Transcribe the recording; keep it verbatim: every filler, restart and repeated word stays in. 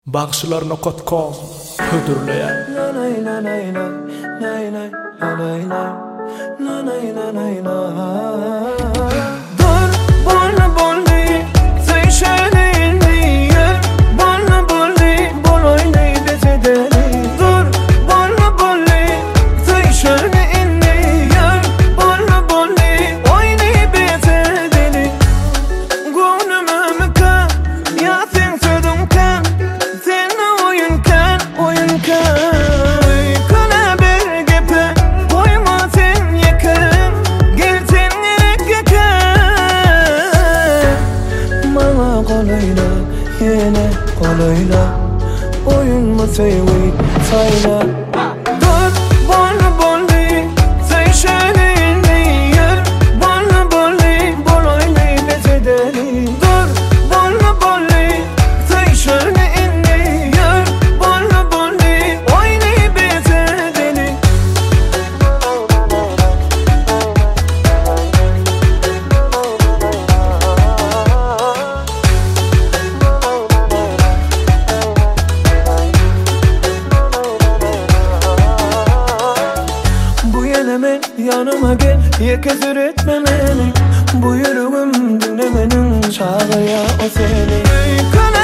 Bagşylaryna kotkom hödürleýär. Dur, bolna boldy, söýşelini ýer, bolna boldy, boloýny desedeli. Dur, bolna boldy, söýşelini ýer, bolna boldy, oýny besedeli. Gönlümüm kan, ya sen sözüm kan, sen oyun kan, oyun kan. Qolayla, yine qolayla, oyunma sewi sayla. Dur, bolna boldy, söýşelini ýer, bolna boldy, boloýny besedeli. Dur, bolna boldy, söýşelini ýer, bolna boldy, oýny besedeli. Men yanıma gel, yekezir etme beni. Bu yüreğim dinlemenin çağırıyor o seni.